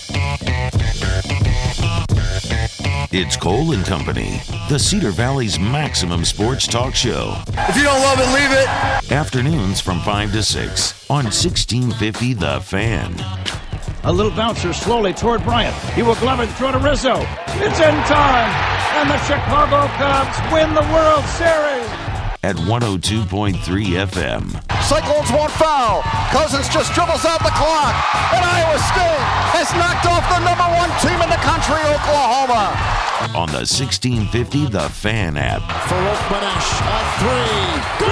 It's Cole and Company, the Cedar Valley's maximum sports talk show. If you don't love it, leave it. Afternoons from 5 to 6 on 1650 The Fan. A little bouncer slowly toward Bryant. He will glove it, throw to Rizzo. It's in time, and the Chicago Cubs win the World Series. At 102.3 FM. Cyclones won't foul. Cousins just dribbles out the clock. And Iowa State has knocked off the number one team in the country, Oklahoma. On the 1650 The Fan app. Farouk Banesh, a three.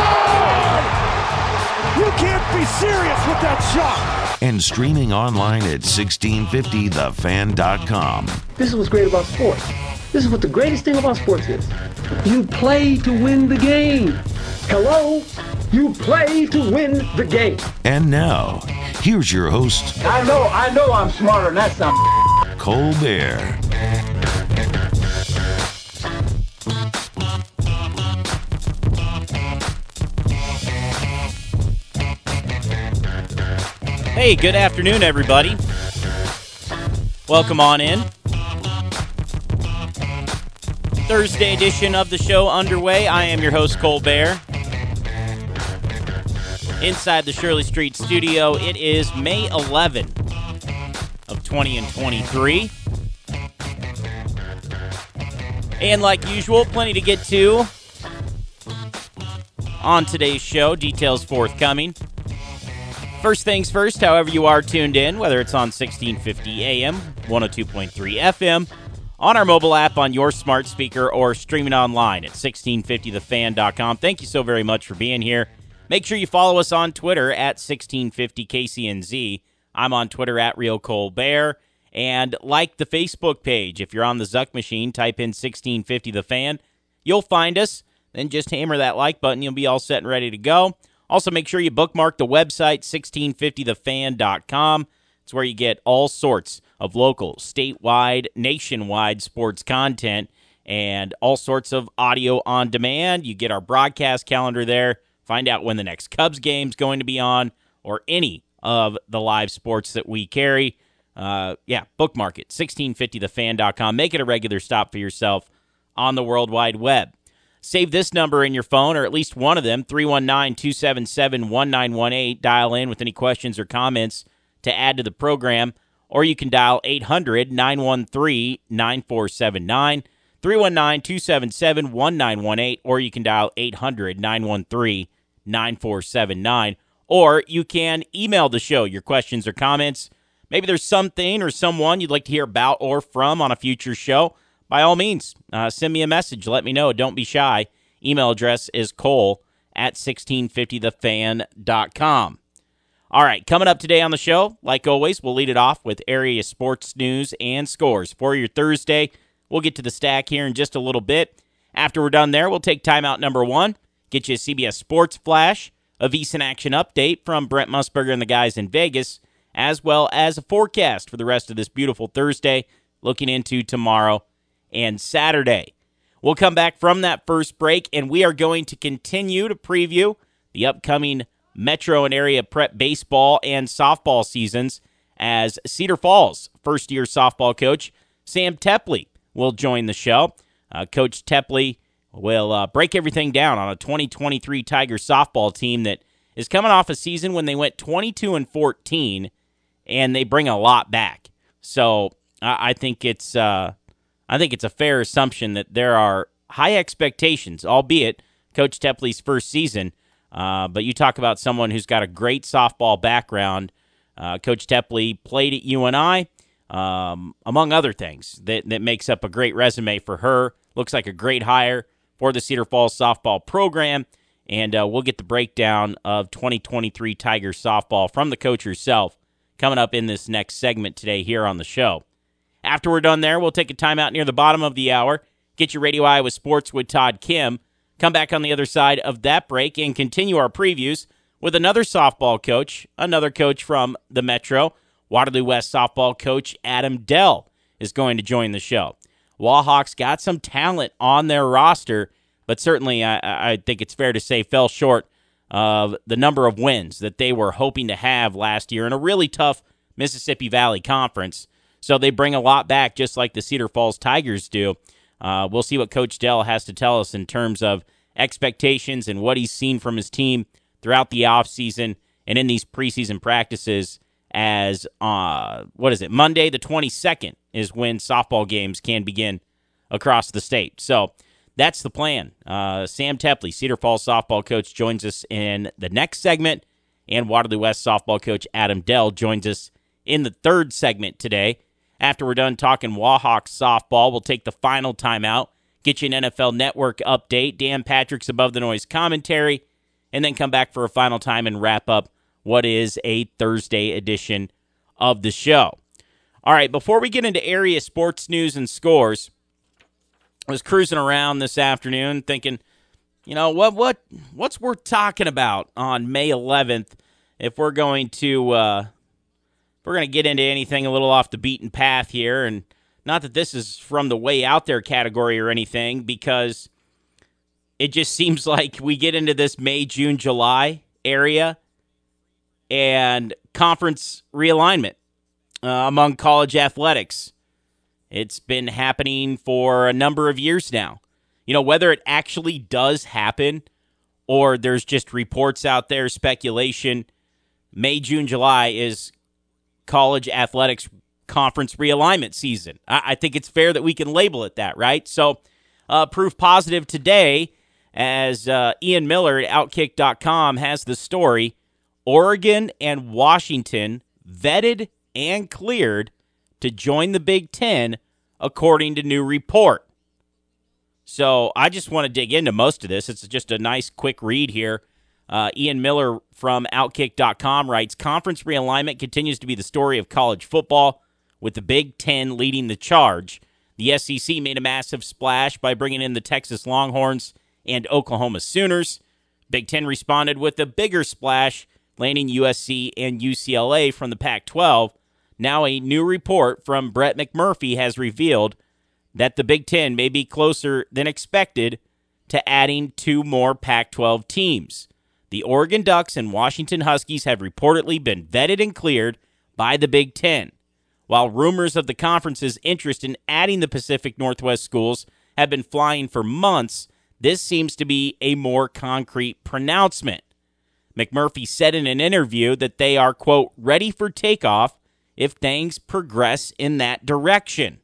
Good! You can't be serious with that shot. And streaming online at 1650thefan.com. This is what's great about sports. This is what the greatest thing about sports is. You play to win the game. Hello? You play to win the game. And now, here's your host. I know I'm smarter than that son. Cole Bear. Hey, good afternoon, everybody. Welcome on in. Thursday edition of the show underway. I am your host, Cole Bear. Inside the Shirley Street studio, it is May 11 of 2023. And like usual, plenty to get to on today's show. Details forthcoming. First things first, however you are tuned in, whether it's on 1650 AM, 102.3 FM, on our mobile app, on your smart speaker, or streaming online at 1650thefan.com. Thank you so very much for being here. Make sure you follow us on Twitter at 1650KCNZ. I'm on Twitter at RealColeBear. And like the Facebook page. If you're on the Zuck machine, type in 1650thefan. You'll find us. Then just hammer that like button. You'll be all set and ready to go. Also, make sure you bookmark the website, 1650thefan.com. It's where you get all sorts of local, statewide, nationwide sports content and all sorts of audio on demand. You get our broadcast calendar there. Find out when the next Cubs game's going to be on or any of the live sports that we carry. Bookmark it, 1650thefan.com. Make it a regular stop for yourself on the World Wide Web. Save this number in your phone, or at least one of them, 319-277-1918. Dial in with any questions or comments to add to the program, or you can dial 800-913-9479, 319-277-1918, or you can dial 800-913-9479, or you can email the show your questions or comments. Maybe there's something or someone you'd like to hear about or from on a future show. By all means, send me a message. Let me know. Don't be shy. Email address is cole@1650thefan.com. All right, coming up today on the show, like always, we'll lead it off with area sports news and scores. For your Thursday, we'll get to the stack here in just a little bit. After we're done there, we'll take timeout number one, get you a CBS Sports Flash, a VSiN action update from Brent Musburger and the guys in Vegas, as well as a forecast for the rest of this beautiful Thursday, looking into tomorrow and Saturday. We'll come back from that first break, and we are going to continue to preview the upcoming Metro and area prep baseball and softball seasons as Cedar Falls first-year softball coach Sam Tepley will join the show. Coach Tepley will break everything down on a 2023 Tiger softball team that is coming off a season when they went 22-14, and they bring a lot back. So I think it's a fair assumption that there are high expectations, albeit Coach Tepley's first season. But you talk about someone who's got a great softball background. Coach Tepley played at UNI, among other things, that makes up a great resume for her. Looks like a great hire for the Cedar Falls softball program. And we'll get the breakdown of 2023 Tiger softball from the coach herself coming up in this next segment today here on the show. After we're done there, we'll take a timeout near the bottom of the hour, get your Radio Iowa Sports with Todd Kim, come back on the other side of that break, and continue our previews with another softball coach, another coach from the Metro. Waterloo West softball coach Adam Dell is going to join the show. Wallhawks got some talent on their roster, but certainly I think it's fair to say fell short of the number of wins that they were hoping to have last year in a really tough Mississippi Valley Conference. So they bring a lot back, just like the Cedar Falls Tigers do. We'll see what Coach Dell has to tell us in terms of expectations and what he's seen from his team throughout the offseason and in these preseason practices as, Monday the 22nd is when softball games can begin across the state. So that's the plan. Sam Tepley, Cedar Falls softball coach, joins us in the next segment, and Waterloo West softball coach Adam Dell joins us in the third segment today. After we're done talking Wahawks softball, we'll take the final timeout, get you an NFL Network update, Dan Patrick's Above the Noise commentary, and then come back for a final time and wrap up what is a Thursday edition of the show. All right, before we get into area sports news and scores, I was cruising around this afternoon thinking, what's worth talking about on May 11th if we're going to get into anything a little off the beaten path here. And not that this is from the way out there category or anything, because it just seems like we get into this May, June, July area and conference realignment among college athletics. It's been happening for a number of years now. Whether it actually does happen or there's just reports out there, speculation, May, June, July is college athletics conference realignment season. I think it's fair that we can label it that, right? So proof positive today, as Ian Miller at Outkick.com has the story, Oregon and Washington vetted and cleared to join the Big Ten, according to new report. So I just want to dig into most of this. It's just a nice quick read here. Ian Miller from Outkick.com writes, conference realignment continues to be the story of college football, with the Big Ten leading the charge. The SEC made a massive splash by bringing in the Texas Longhorns and Oklahoma Sooners. Big Ten responded with a bigger splash, landing USC and UCLA from the Pac-12. Now a new report from Brett McMurphy has revealed that the Big Ten may be closer than expected to adding 2 more Pac-12 teams. The Oregon Ducks and Washington Huskies have reportedly been vetted and cleared by the Big Ten. While rumors of the conference's interest in adding the Pacific Northwest schools have been flying for months, this seems to be a more concrete pronouncement. McMurphy said in an interview that they are, quote, ready for takeoff if things progress in that direction.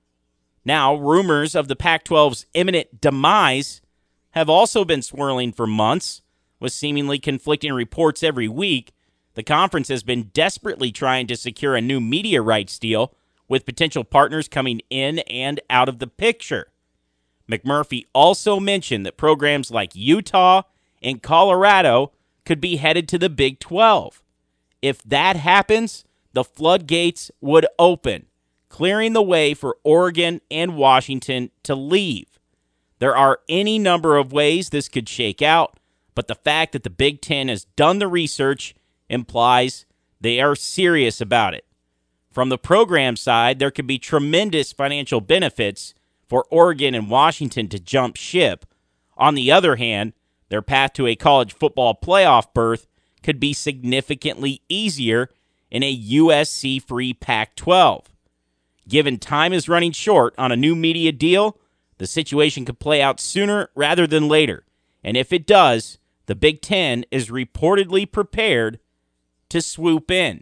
Now, rumors of the Pac-12's imminent demise have also been swirling for months, with seemingly conflicting reports every week. The conference has been desperately trying to secure a new media rights deal, with potential partners coming in and out of the picture. McMurphy also mentioned that programs like Utah and Colorado could be headed to the Big 12. If that happens, the floodgates would open, clearing the way for Oregon and Washington to leave. There are any number of ways this could shake out, but the fact that the Big Ten has done the research implies they are serious about it. From the program side, there could be tremendous financial benefits for Oregon and Washington to jump ship. On the other hand, their path to a college football playoff berth could be significantly easier in a USC-free Pac-12. Given time is running short on a new media deal, the situation could play out sooner rather than later. And if it does, the Big Ten is reportedly prepared to swoop in.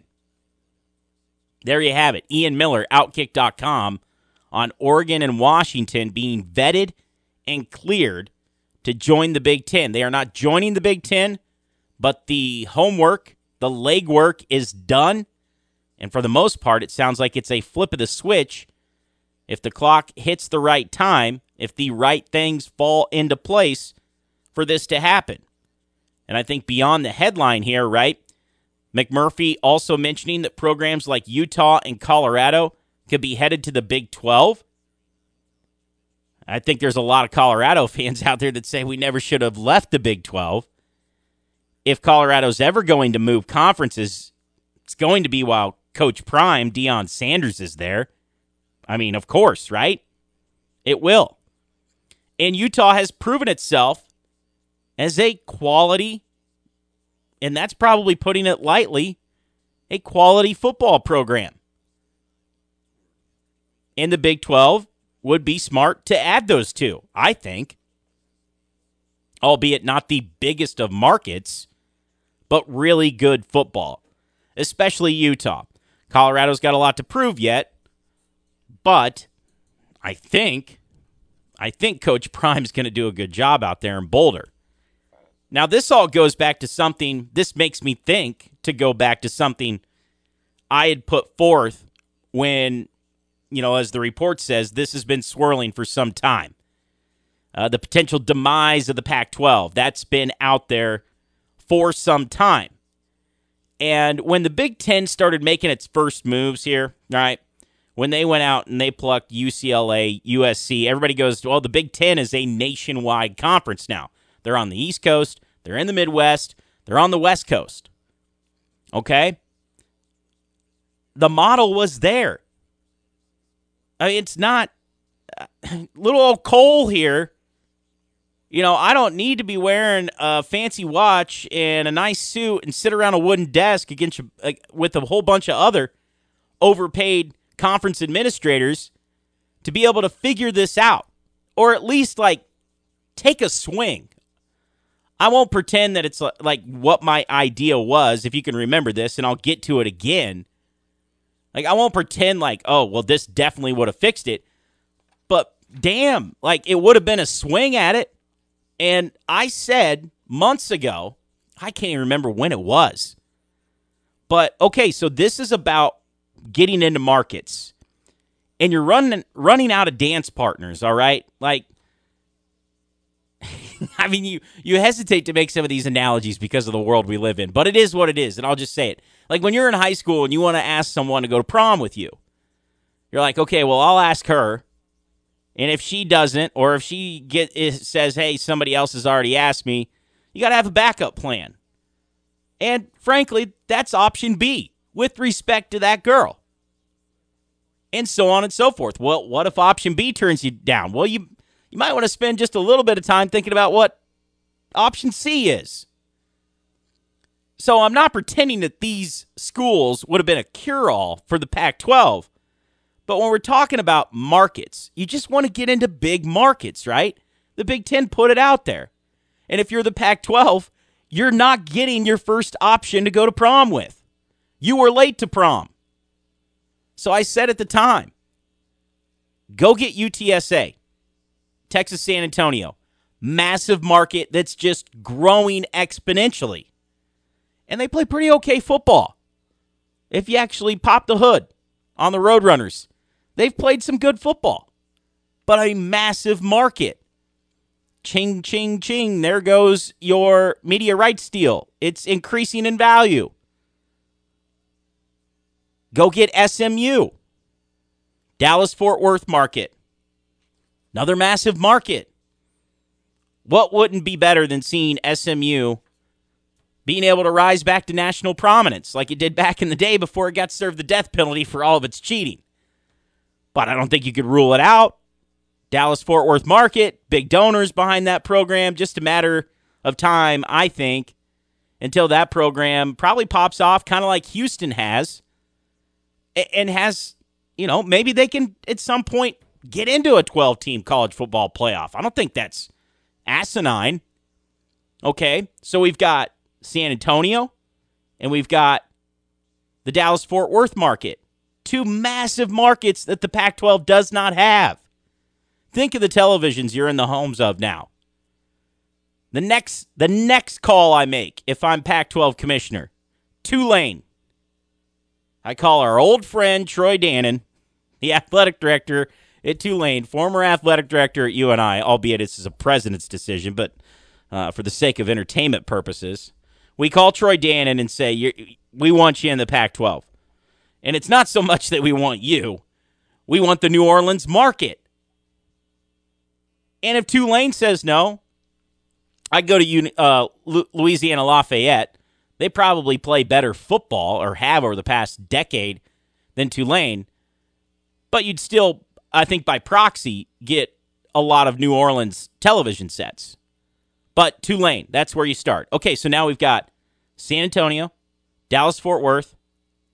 There you have it. Ian Miller, Outkick.com, on Oregon and Washington being vetted and cleared to join the Big Ten. They are not joining the Big Ten, but the homework, the legwork is done. And for the most part, it sounds like it's a flip of the switch. If the clock hits the right time, if the right things fall into place for this to happen. And I think beyond the headline here, right, McMurphy also mentioning that programs like Utah and Colorado could be headed to the Big 12. I think there's a lot of Colorado fans out there that say we never should have left the Big 12. If Colorado's ever going to move conferences, it's going to be while Coach Prime, Deion Sanders, is there. I mean, of course, right? It will. And Utah has proven itself as a quality, and that's probably putting it lightly, a quality football program. And the Big 12 would be smart to add those two, I think. Albeit not the biggest of markets, but really good football, especially Utah. Colorado's got a lot to prove yet, but I think Coach Prime's going to do a good job out there in Boulder. Now, this all goes back to something, this makes me think to go back to something I had put forth when, as the report says, this has been swirling for some time. The potential demise of the Pac-12, that's been out there for some time. And when the Big Ten started making its first moves here, right, when they went out and they plucked UCLA, USC, everybody goes, well, the Big Ten is a nationwide conference now. They're on the East Coast, they're in the Midwest, they're on the West Coast. Okay? The model was there. I mean, it's not little old Cole here. I don't need to be wearing a fancy watch and a nice suit and sit around a wooden desk with a whole bunch of other overpaid conference administrators to be able to figure this out, or at least take a swing. I won't pretend that it's like what my idea was, if you can remember this, and I'll get to it again. I won't pretend this definitely would have fixed it, but damn, it would have been a swing at it. And I said months ago, I can't even remember when it was, but okay, so this is about getting into markets, and you're running out of dance partners, all right? I mean, you hesitate to make some of these analogies because of the world we live in, but it is what it is, and I'll just say it. When you're in high school and you want to ask someone to go to prom with you, you're like, okay, well, I'll ask her, and if she doesn't, or if she says, hey, somebody else has already asked me, you got to have a backup plan. And frankly, that's option B with respect to that girl. And so on and so forth. Well, what if option B turns you down? Well, you might want to spend just a little bit of time thinking about what option C is. So I'm not pretending that these schools would have been a cure-all for the Pac-12. But when we're talking about markets, you just want to get into big markets, right? The Big Ten put it out there. And if you're the Pac-12, you're not getting your first option to go to prom with. You were late to prom. So I said at the time, go get UTSA, Texas San Antonio. Massive market that's just growing exponentially. And they play pretty okay football. If you actually pop the hood on the Roadrunners, they've played some good football. But a massive market. Ching, ching, ching. There goes your media rights deal. It's increasing in value. Go get SMU. Dallas-Fort Worth market. Another massive market. What wouldn't be better than seeing SMU being able to rise back to national prominence like it did back in the day before it got served the death penalty for all of its cheating? But I don't think you could rule it out. Dallas-Fort Worth market, big donors behind that program, just a matter of time, I think, until that program probably pops off, kind of like Houston has, and has, maybe they can at some point get into a 12-team college football playoff. I don't think that's asinine. Okay, so we've got San Antonio, and we've got the Dallas-Fort Worth market. Two massive markets that the Pac-12 does not have. Think of the televisions you're in the homes of now. The next call I make, if I'm Pac-12 commissioner, Tulane. I call our old friend Troy Dannon, the athletic director at Tulane, former athletic director at UNI, albeit this is a president's decision, but for the sake of entertainment purposes, we call Troy Dannon and say, we want you in the Pac-12. And it's not so much that we want you. We want the New Orleans market. And if Tulane says no, I go to Louisiana Lafayette. They probably play better football, or have over the past decade, than Tulane. But you'd still, I think by proxy, get a lot of New Orleans television sets. But Tulane, that's where you start. Okay, so now we've got San Antonio, Dallas-Fort Worth,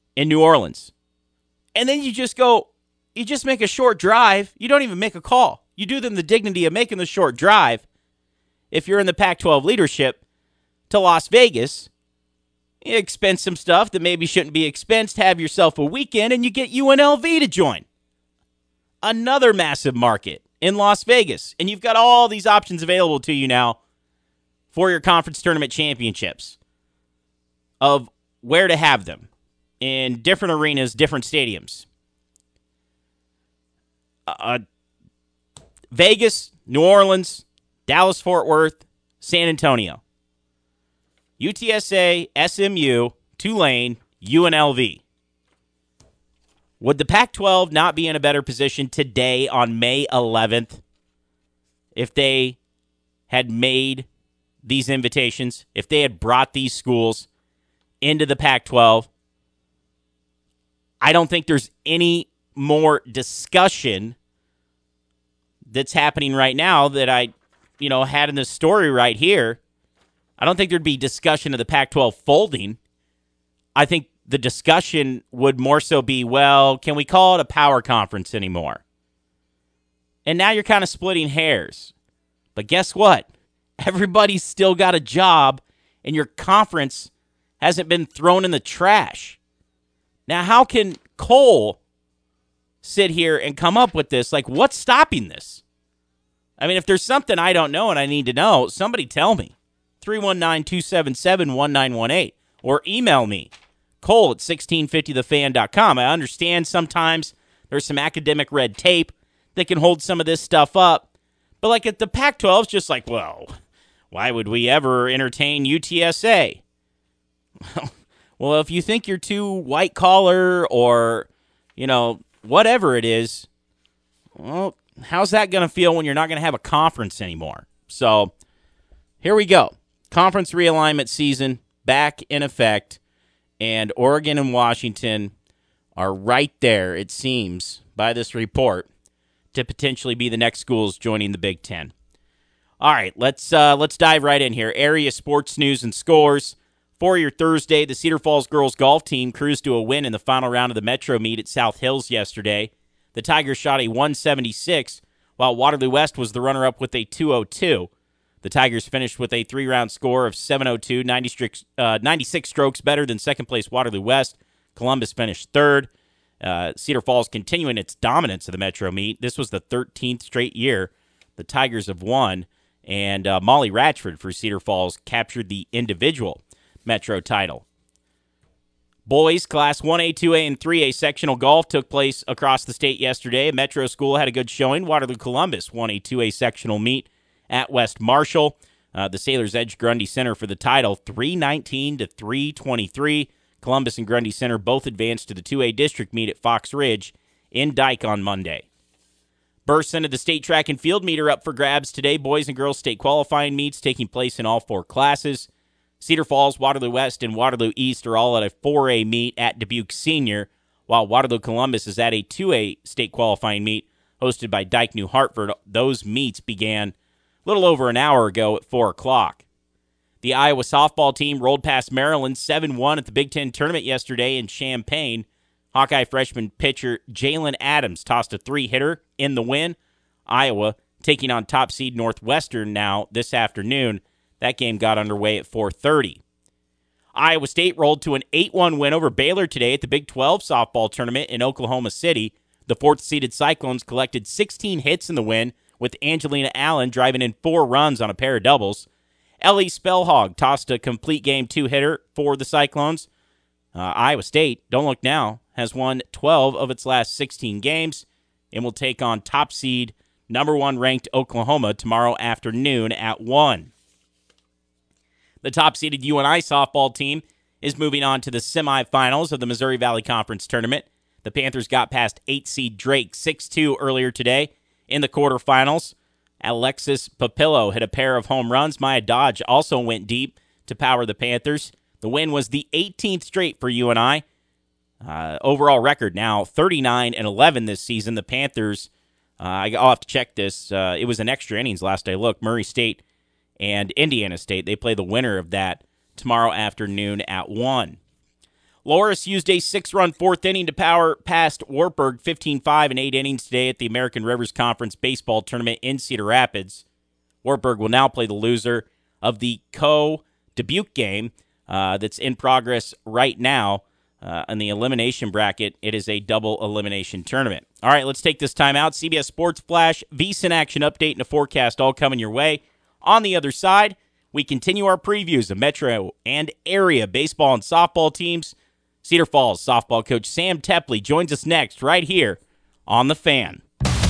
in New Orleans. And then you just make a short drive. You don't even make a call. You do them the dignity of making the short drive, if you're in the Pac-12 leadership, to Las Vegas. You expense some stuff that maybe shouldn't be expensed, have yourself a weekend, and you get UNLV to join. Another massive market in Las Vegas. And you've got all these options available to you now for your conference tournament championships of where to have them in different arenas, different stadiums. Vegas, New Orleans, Dallas-Fort Worth, San Antonio. UTSA, SMU, Tulane, UNLV. Would the Pac-12 not be in a better position today on May 11th if they had made these invitations, if they had brought these schools into the Pac-12? I don't think there's any more discussion that's happening right now that I, had in this story right here. I don't think there'd be discussion of the Pac-12 folding. I think the discussion would more so be, well, can we call it a power conference anymore? And now you're kind of splitting hairs. But guess what? Everybody's still got a job, and your conference hasn't been thrown in the trash. Now, how can Cole sit here and come up with this? Like, what's stopping this? I mean, if there's something I don't know and I need to know, somebody tell me. 319-277-1918. Or email me, Cole at 1650thefan.com. I understand sometimes there's some academic red tape that can hold some of this stuff up. But like at the Pac-12, it's just like, well, why would we ever entertain UTSA? Well, if you think you're too white collar or, whatever it is, well, how's that going to feel when you're not going to have a conference anymore? So here we go. Conference realignment season back in effect, and Oregon and Washington are right there, it seems, by this report, to potentially be the next schools joining the Big Ten. All right, let's dive right in here. Area sports news and scores. For your Thursday, the Cedar Falls girls golf team cruised to a win in the final round of the Metro meet at South Hills yesterday. The Tigers shot a 176, while Waterloo West was the runner-up with a 202. The Tigers finished with a 3-round score of 702, 96 strokes better than second-place Waterloo West. Columbus finished third. Cedar Falls continuing its dominance of the Metro meet. This was the 13th straight year the Tigers have won, and Molly Ratchford for Cedar Falls captured the individual Metro title. Boys Class 1A, 2A, and 3A sectional golf took place across the state yesterday. Metro School had a good showing. Waterloo Columbus won a 2A sectional meet at West Marshall. The Sailors edged Grundy Center for the title, 319 to 323. Columbus and Grundy Center both advanced to the 2A district meet at Fox Ridge in Dyke on Monday. Bursts into the state track and field meet are up for grabs today. Boys and girls state qualifying meets taking place in all 4 classes. Cedar Falls, Waterloo West, and Waterloo East are all at a 4A meet at Dubuque Senior, while Waterloo Columbus is at a 2A state qualifying meet hosted by Dyke New Hartford. Those meets began a little over an hour ago at 4 o'clock. The Iowa softball team rolled past Maryland 7-1 at the Big Ten tournament yesterday in Champaign. Hawkeye freshman pitcher Jalen Adams tossed a 3-hitter in the win. Iowa taking on top seed Northwestern now this afternoon. That game got underway at 4:30. Iowa State rolled to an 8-1 win over Baylor today at the Big 12 softball tournament in Oklahoma City. The 4th-seeded Cyclones collected 16 hits in the win, with Angelina Allen driving in 4 runs on a pair of doubles. Ellie Spellhog tossed a complete game 2-hitter for the Cyclones. Iowa State, don't look now, has won 12 of its last 16 games and will take on top seed number 1 ranked Oklahoma tomorrow afternoon at 1. The top-seeded UNI softball team is moving on to the semifinals of the Missouri Valley Conference Tournament. The Panthers got past 8-seed Drake 6-2 earlier today in the quarterfinals. Alexis Papillo hit a pair of home runs. Maya Dodge also went deep to power the Panthers. The win was the 18th straight for UNI. Overall record now 39-11 this season. The Panthers, I'll have to check this. It was an extra innings last I looked. Murray State and Indiana State. They play the winner of that tomorrow afternoon at 1. Loris used a 6-run fourth inning to power past Wartburg 15-5 in 8 innings today at the American Rivers Conference Baseball Tournament in Cedar Rapids. Wartburg will now play the loser of the Dubuque game that's in progress right now in the elimination bracket. It is a double elimination tournament. All right, let's take this time out. CBS Sports Flash, VSiN action update, and a forecast all coming your way. On the other side, we continue our previews of Metro and area baseball and softball teams. Cedar Falls softball coach Sam Tepley joins us next right here on The Fan.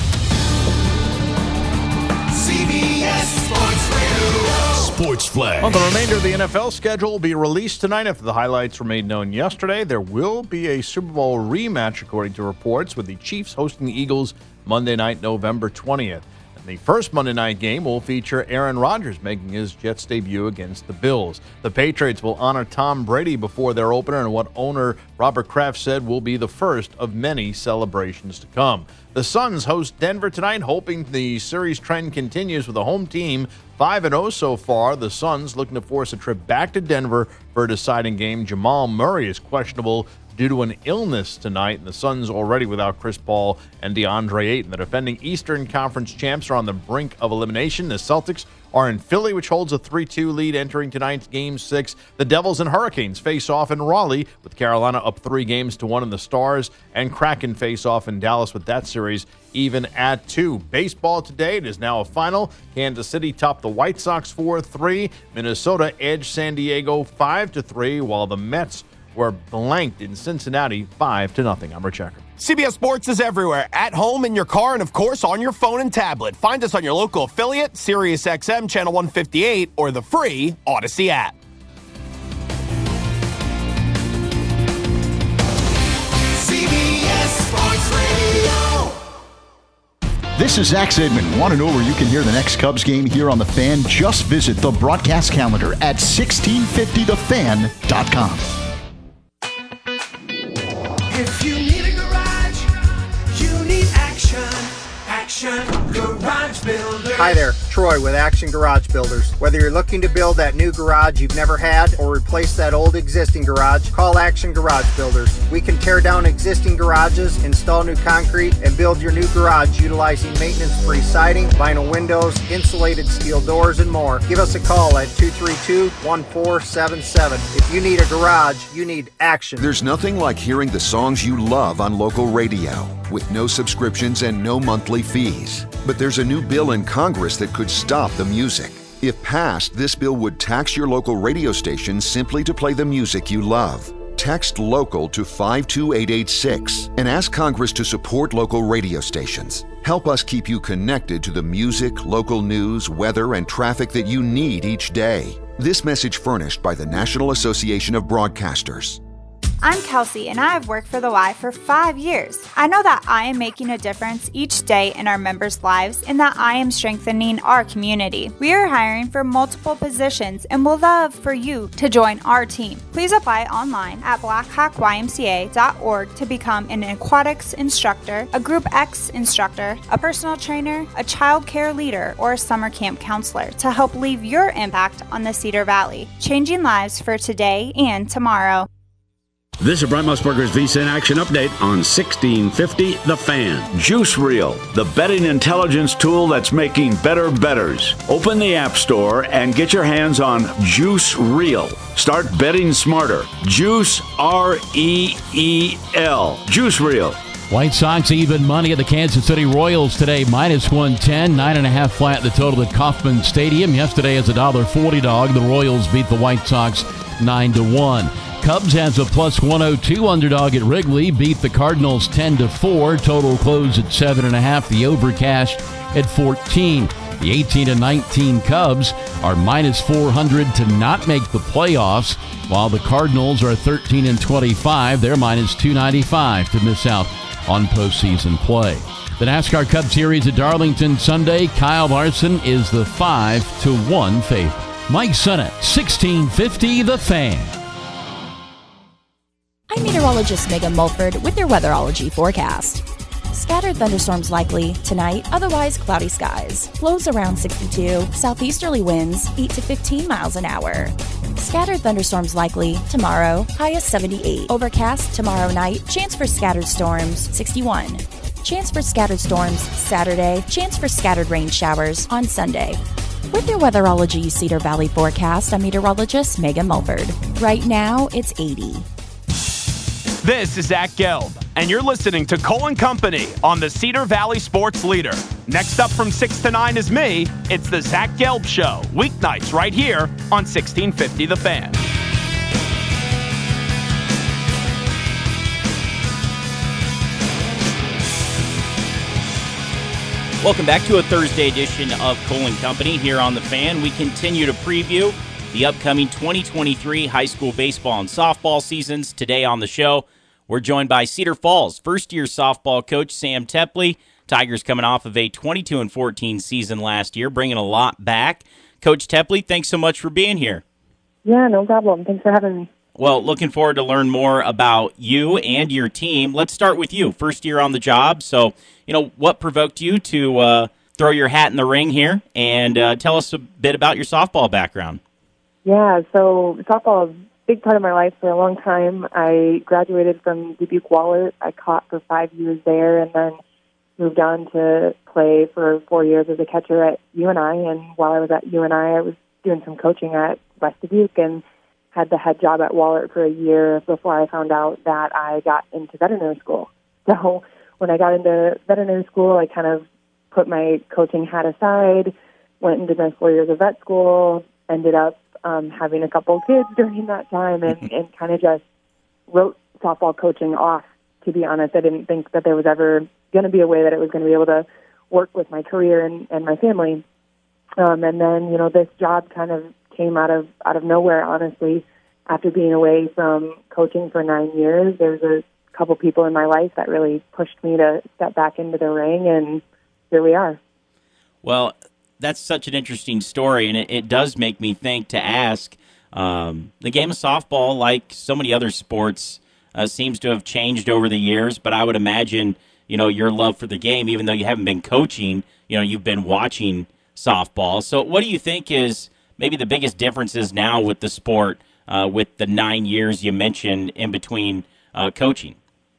CBS Sports Radio. Sports Flash. Well, the remainder of the NFL schedule will be released tonight after the highlights were made known yesterday. There will be a Super Bowl rematch, according to reports, with the Chiefs hosting the Eagles Monday night, November 20th. The first Monday night game will feature Aaron Rodgers making his Jets debut against the Bills. The Patriots will honor Tom Brady before their opener in what owner Robert Kraft said will be the first of many celebrations to come. The Suns host Denver tonight, hoping the series trend continues with the home team 5-0 so far. The Suns looking to force a trip back to Denver for a deciding game. Jamal Murray is questionable due to an illness tonight, and the Suns already without Chris Paul and DeAndre Ayton. The defending Eastern Conference champs are on the brink of elimination. The Celtics are in Philly, which holds a 3-2 lead entering tonight's Game 6. The Devils and Hurricanes face off in Raleigh, with Carolina up 3-1 in the Stars, and Kraken face off in Dallas with that series even at 2. Baseball today, it is now a final. Kansas City topped the White Sox 4-3. Minnesota edged San Diego 5-3, while the Mets were blanked in Cincinnati 5-0. I'm Rich Ecker. CBS Sports is everywhere, at home, in your car, and of course on your phone and tablet. Find us on your local affiliate, SiriusXM Channel 158, or the free Odyssey app. CBS Sports Radio. This is Zach Zidman. Want to know where you can hear the next Cubs game here on The Fan? Just visit the broadcast calendar at 1650thefan.com. If you need a garage, you need Action. Action Garage Builders. Hi there, Troy with Action Garage Builders. Whether you're looking to build that new garage you've never had or replace that old existing garage, call Action Garage Builders. We can tear down existing garages, install new concrete, and build your new garage utilizing maintenance-free siding, vinyl windows, insulated steel doors, and more. Give us a call at 232-1477. If you need a garage, you need Action. There's nothing like hearing the songs you love on local radio with no subscriptions and no monthly fees. But there's a new bill in Congress that could stop the music. If passed, this bill would tax your local radio station simply to play the music you love. Text LOCAL to 52886 and ask Congress to support local radio stations. Help us keep you connected to the music, local news, weather, and traffic that you need each day. This message furnished by the National Association of Broadcasters. I'm Kelsey, and I have worked for the Y for 5 years. I know that I am making a difference each day in our members' lives and that I am strengthening our community. We are hiring for multiple positions and would love for you to join our team. Please apply online at blackhawkymca.org to become an aquatics instructor, a Group X instructor, a personal trainer, a child care leader, or a summer camp counselor to help leave your impact on the Cedar Valley, changing lives for today and tomorrow. This is Brent Musburger's VSiN Action Update on 1650 The Fan. Juice Reel, the betting intelligence tool that's making better bettors. Open the App Store and get your hands on Juice Reel. Start betting smarter. Juice, R-E-E-L. Juice Reel. White Sox even money at the Kansas City Royals today, -110, 9.5 flat the total at Kauffman Stadium. Yesterday as a $1.40 dog, the Royals beat the White Sox 9-1. Cubs has a +102 underdog at Wrigley, beat the Cardinals 10-4. Total close at 7.5. The over cash at 14. The 18-19 Cubs are -400 to not make the playoffs, while the Cardinals are 13-25. They're -295 to miss out on postseason play. The NASCAR Cup Series at Darlington Sunday, Kyle Larson is the 5-1 favorite. Mike Sennett, 1650 The Fan. I'm meteorologist Megan Mulford with your weatherology forecast. Scattered thunderstorms likely tonight, otherwise cloudy skies. Lows around 62, southeasterly winds 8 to 15 miles an hour. Scattered thunderstorms likely tomorrow, high of 78. Overcast tomorrow night, chance for scattered storms 61. Chance for scattered storms Saturday, chance for scattered rain showers on Sunday. With your Weatherology Cedar Valley forecast, I'm meteorologist Megan Mulford. Right now, it's 80. This is Zach Gelb, and you're listening to Cole & Company on the Cedar Valley Sports Leader. Next up from 6 to 9 is me. It's the Zach Gelb Show, weeknights right here on 1650 The Fan. Welcome back to a Thursday edition of Cole & Company here on The Fan. We continue to preview the upcoming 2023 high school baseball and softball seasons. Today on the show, we're joined by Cedar Falls first-year softball coach Sam Tepley. Tigers coming off of a 22-14 season last year, bringing a lot back. Coach Tepley, thanks so much for being here. Yeah, no problem. Thanks for having me. Well, looking forward to learn more about you and your team. Let's start with you. First year on the job, so what provoked you to throw your hat in the ring here, and tell us a bit about your softball background. Yeah, so softball is a big part of my life for a long time. I graduated from Dubuque-Wahlert. I caught for 5 years there, and then moved on to play for 4 years as a catcher at UNI. And while I was at UNI, I was doing some coaching at West Dubuque and had the head job at Wahlert for a year before I found out that I got into veterinary school. So when I got into veterinary school, I kind of put my coaching hat aside, went and did my 4 years of vet school, ended up having a couple kids during that time, and kind of just wrote softball coaching off, to be honest. I didn't think that there was ever going to be a way that it was going to be able to work with my career and my family. And then, this job kind of came out of nowhere, honestly. After being away from coaching for 9 years, there's a couple people in my life that really pushed me to step back into the ring, and here we are. Well, that's such an interesting story, and it does make me think to ask, the game of softball, like so many other sports, seems to have changed over the years, but I would imagine, your love for the game, even though you haven't been coaching, you've been watching softball. So what do you think is maybe the biggest differences now with the sport, with the 9 years you mentioned in between coaching?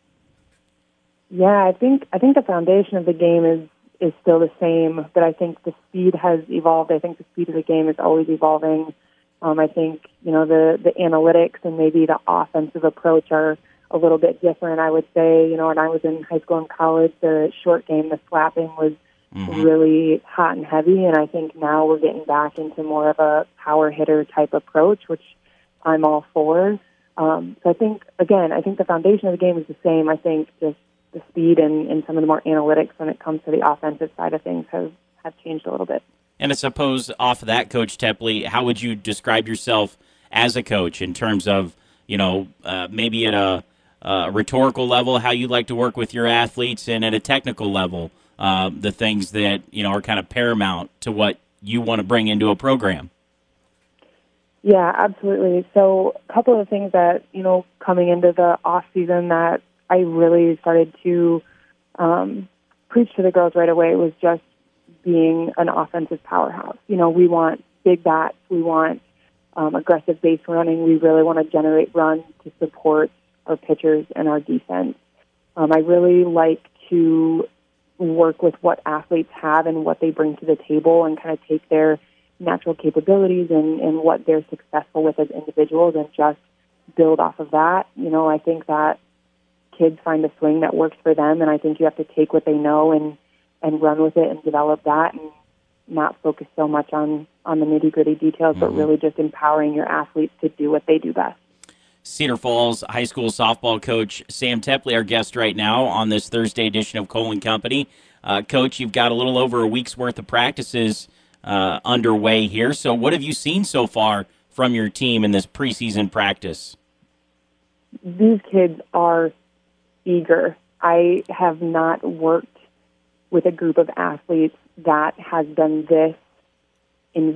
Yeah, I think the foundation of the game is still the same, but I think the speed has evolved. I think the speed of the game is always evolving. I think, the analytics and maybe the offensive approach are a little bit different. I would say, when I was in high school and college, the short game, the slapping was really hot and heavy, and I think now we're getting back into more of a power hitter type approach, which I'm all for. So I think the foundation of the game is the same. I think just the speed and some of the more analytics when it comes to the offensive side of things have changed a little bit. And I suppose off of that, Coach Tepley, how would you describe yourself as a coach in terms of, maybe at a rhetorical level, how you like to work with your athletes, and at a technical level, the things that, are kind of paramount to what you want to bring into a program? Yeah, absolutely. So a couple of things that, coming into the off season that I really started to preach to the girls right away was just being an offensive powerhouse. We want big bats. We want aggressive base running. We really want to generate runs to support our pitchers and our defense. I really like to work with what athletes have and what they bring to the table and kind of take their natural capabilities and what they're successful with as individuals and just build off of that. I think that kids find a swing that works for them, and I think you have to take what they know and run with it and develop that and not focus so much on the nitty-gritty details, but really just empowering your athletes to do what they do best. Cedar Falls High School softball coach Sam Tepley, our guest right now on this Thursday edition of Cole & Company. Coach, you've got a little over a week's worth of practices underway here. So what have you seen so far from your team in this preseason practice? These kids are eager. I have not worked with a group of athletes that has been this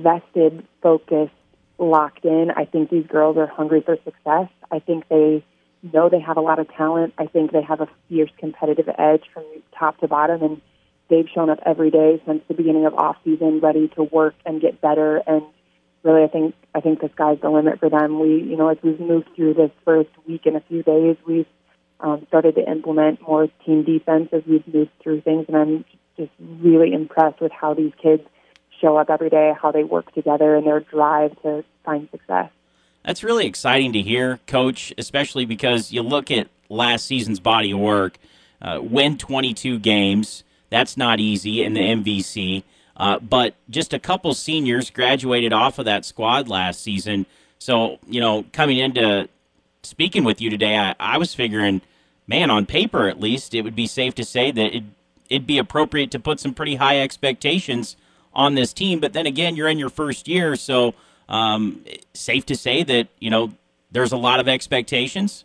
invested, focused, locked in. I think these girls are hungry for success. I think they know they have a lot of talent. I think they have a fierce competitive edge from top to bottom, and they've shown up every day since the beginning of off season, ready to work and get better. And really, I think the sky's the limit for them. As we've moved through this first week and a few days, we've started to implement more team defense as we've moved through things, and I'm just really impressed with how these kids show up every day, how they work together, and their drive to find success. That's really exciting to hear, Coach, especially because you look at last season's body of work, win 22 games. That's not easy in the MVC. But just a couple seniors graduated off of that squad last season. So, coming into speaking with you today, I was figuring, man, on paper at least, it would be safe to say that it'd be appropriate to put some pretty high expectations on this team. But then again, you're in your first year, so safe to say that, there's a lot of expectations.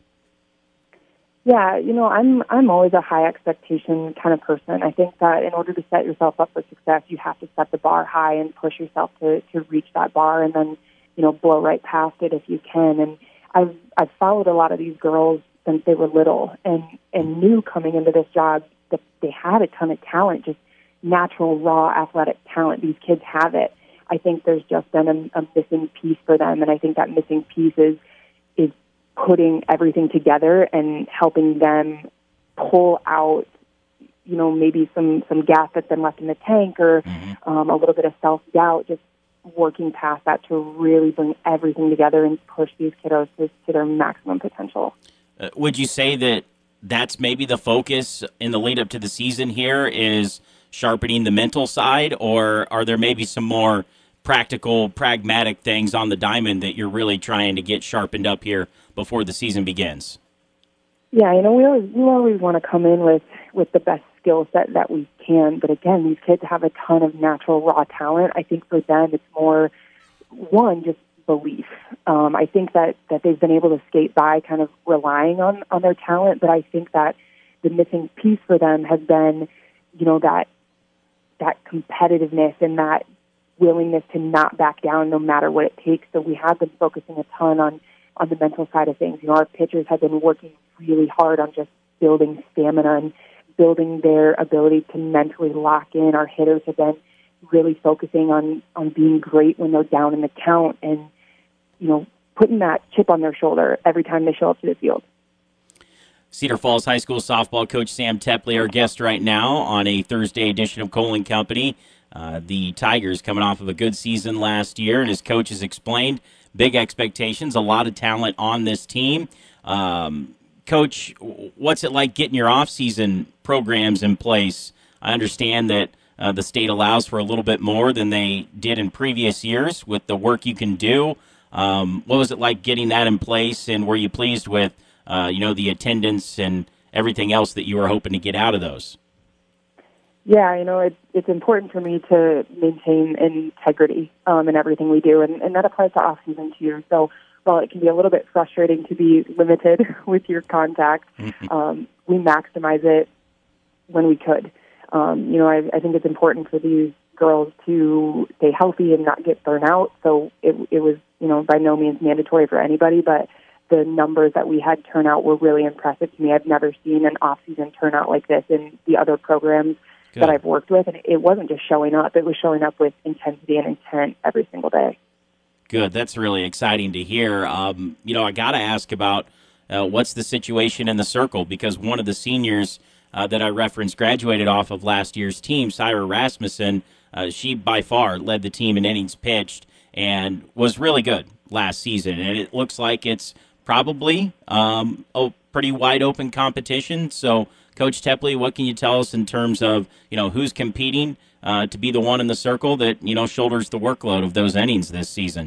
Yeah, I'm always a high expectation kind of person. I think that in order to set yourself up for success, you have to set the bar high and push yourself to reach that bar, and then, blow right past it if you can. And I've followed a lot of these girls since they were little, and knew coming into this job that they had a ton of talent, just natural, raw, athletic talent. These kids have it. I think there's just been a missing piece for them, and I think that missing piece is putting everything together and helping them pull out, maybe some gas that's been left in the tank, or a little bit of self-doubt, just working past that to really bring everything together and push these kiddos to their maximum potential. Would you say that that's maybe the focus in the lead up to the season here, is sharpening the mental side, or are there maybe some more practical, pragmatic things on the diamond that you're really trying to get sharpened up here before the season begins? Yeah, we always want to come in with the best skill set that we can. But again, these kids have a ton of natural raw talent. I think for them it's more, one, just belief. I think that they've been able to skate by kind of relying on their talent, but I think that the missing piece for them has been, that competitiveness and that willingness to not back down no matter what it takes. So we have been focusing a ton on the mental side of things. Our pitchers have been working really hard on just building stamina and building their ability to mentally lock in. Our hitters have been really focusing on being great when they're down in the count, and, putting that chip on their shoulder every time they show up to the field. Cedar Falls High School softball coach Sam Tepley, our guest right now on a Thursday edition of Cole & Company. The Tigers coming off of a good season last year, and as coach has explained, big expectations, a lot of talent on this team. Coach, what's it like getting your off-season programs in place? I understand that the state allows for a little bit more than they did in previous years with the work you can do. What was it like getting that in place, and were you pleased with the attendance and everything else that you were hoping to get out of those? Yeah, it's important for me to maintain integrity in everything we do, and that applies to off-season too. So while it can be a little bit frustrating to be limited with your contact, we maximize it when we could. I think it's important for these girls to stay healthy and not get burnt out. So it was, by no means mandatory for anybody, but the numbers that we had turn out were really impressive to me. I've never seen an off-season turnout like this in the other programs that I've worked with. And it wasn't just showing up. It was showing up with intensity and intent every single day. Good. That's really exciting to hear. I got to ask about what's the situation in the circle, because one of the seniors that I referenced graduated off of last year's team, Syra Rasmussen. She by far led the team in innings pitched and was really good last season. And it looks like it's probably a pretty wide open competition. So, Coach Tepley, what can you tell us in terms of, who's competing to be the one in the circle that, shoulders the workload of those innings this season?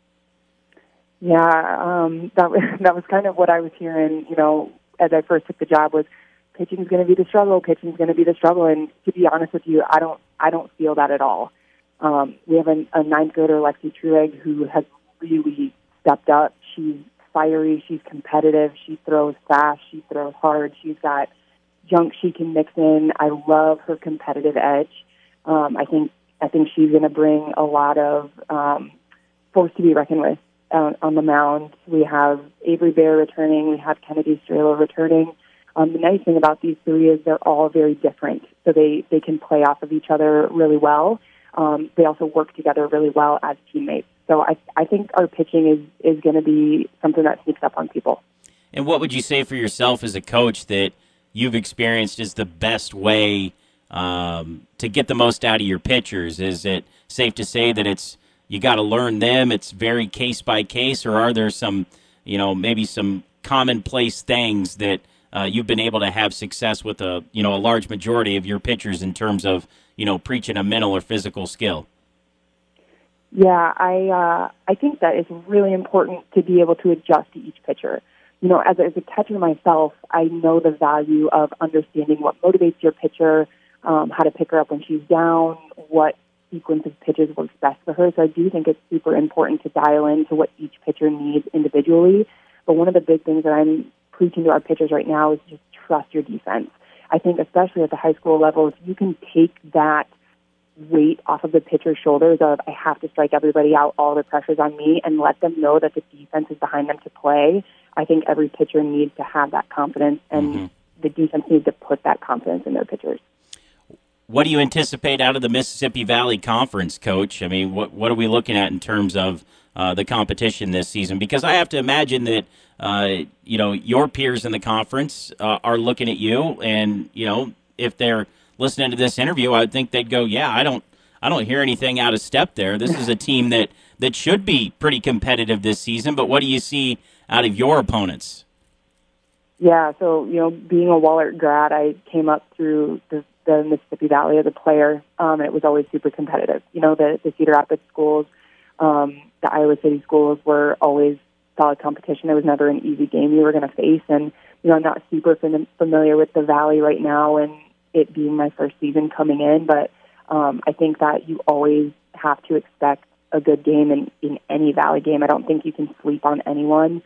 Yeah, that was kind of what I was hearing, as I first took the job, was pitching's going to be the struggle. Pitching's going to be the struggle. And to be honest with you, I don't feel that at all. We have a ninth grader, Lexi Truegg, who has really stepped up. She's fiery. She's competitive. She throws fast. She throws hard. She's got junk she can mix in. I love her competitive edge. I think she's going to bring a lot of force to be reckoned with on the mound. We have Avery Bear returning. We have Kennedy Strelo returning. The nice thing about these three is they're all very different, so they can play off of each other really well. They also work together really well as teammates. So I think our pitching is going to be something that sneaks up on people. And what would you say for yourself as a coach that you've experienced is the best way to get the most out of your pitchers? Is it safe to say that you got to learn them, it's very case by case, or are there some, maybe some commonplace things that you've been able to have success with a large majority of your pitchers in terms of, preaching a mental or physical skill? Yeah, I think that it's really important to be able to adjust to each pitcher. As a catcher myself, I know the value of understanding what motivates your pitcher, how to pick her up when she's down, what sequence of pitches works best for her. So I do think it's super important to dial into what each pitcher needs individually. But one of the big things that I'm preaching to our pitchers right now is just trust your defense. I think especially at the high school level, if you can take that weight off of the pitcher's shoulders of, I have to strike everybody out, all the pressure's on me, and let them know that the defense is behind them to play, I think every pitcher needs to have that confidence, and the defense needs to put that confidence in their pitchers. What do you anticipate out of the Mississippi Valley Conference, Coach? I mean, what are we looking at in terms of the competition this season? Because I have to imagine that, your peers in the conference are looking at you, and, if they're listening to this interview, I would think they'd go, yeah, I don't hear anything out of step there. This is a team that should be pretty competitive this season, but what do you see out of your opponents? Yeah, so, being a Wahlert grad, I came up through the Mississippi Valley as a player, and it was always super competitive. The Cedar Rapids schools, the Iowa City schools were always solid competition. It was never an easy game you were going to face, and, I'm not super familiar with the Valley right now, and it being my first season coming in, but I think that you always have to expect a good game in any Valley game. I don't think you can sleep on anyone.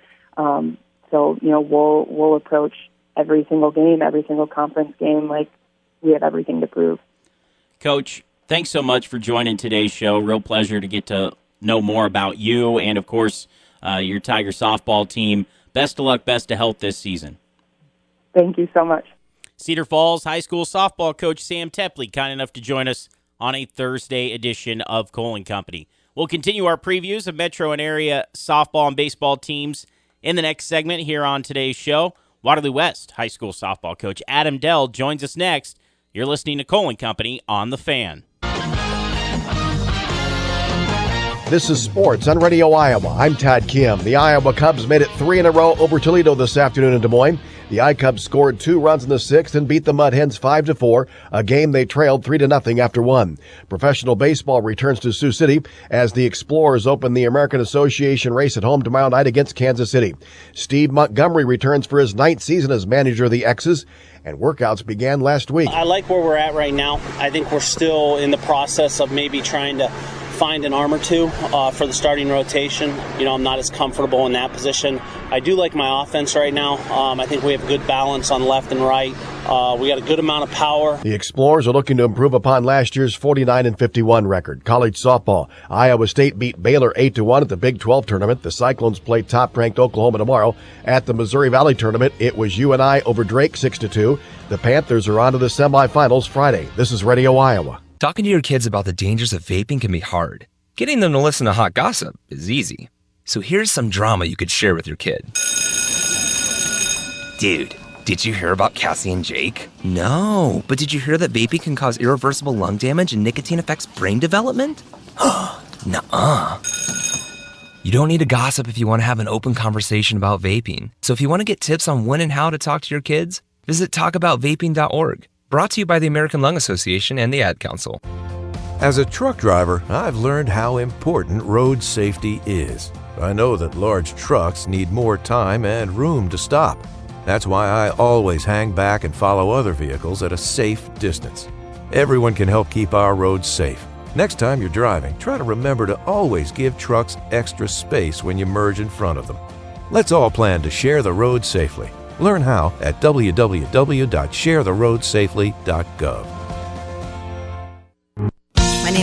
So, we'll approach every single game, every single conference game like we have everything to prove. Coach, thanks so much for joining today's show. Real pleasure to get to know more about you and, of course, your Tiger softball team. Best of luck, best of health this season. Thank you so much. Cedar Falls High School softball coach Sam Tepley, kind enough to join us on a Thursday edition of Cole & Company. We'll continue our previews of metro and area softball and baseball teams in the next segment here on today's show. Waterloo West High School softball coach Adam Dell joins us next. You're listening to Cole & Company on The Fan. This is Sports on Radio Iowa. I'm Todd Kim. The Iowa Cubs made it 3 in a row over Toledo this afternoon in Des Moines. The iCubs scored 2 runs in the 6th and beat the Mud Hens 5-4, a game they trailed 3-0 after 1. Professional baseball returns to Sioux City as the Explorers open the American Association race at home tomorrow night against Kansas City. Steve Montgomery returns for his 9th season as manager of the X's, and workouts began last week. I like where we're at right now. I think we're still in the process of maybe trying to find an arm or two for the starting rotation. I'm not as comfortable in that position. I do like my offense right now. I think we have good balance on left and right. We got a good amount of power. The Explorers are looking to improve upon last year's 49-51 record. College softball. Iowa State beat Baylor 8-1 at the Big 12 tournament. The Cyclones play top-ranked Oklahoma tomorrow. At the Missouri Valley tournament, it was UNI over Drake 6-2. The Panthers are on to the semifinals Friday. This is Radio Iowa. Talking to your kids about the dangers of vaping can be hard. Getting them to listen to hot gossip is easy. So here's some drama you could share with your kid. Dude, did you hear about Cassie and Jake? No, but did you hear that vaping can cause irreversible lung damage and nicotine affects brain development? Nuh-uh. You don't need to gossip if you want to have an open conversation about vaping. So if you want to get tips on when and how to talk to your kids, visit talkaboutvaping.org. Brought to you by the American Lung Association and the Ad Council. As a truck driver, I've learned how important road safety is. I know that large trucks need more time and room to stop. That's why I always hang back and follow other vehicles at a safe distance. Everyone can help keep our roads safe. Next time you're driving, try to remember to always give trucks extra space when you merge in front of them. Let's all plan to share the road safely. Learn how at www.sharetheroadsafely.gov. My name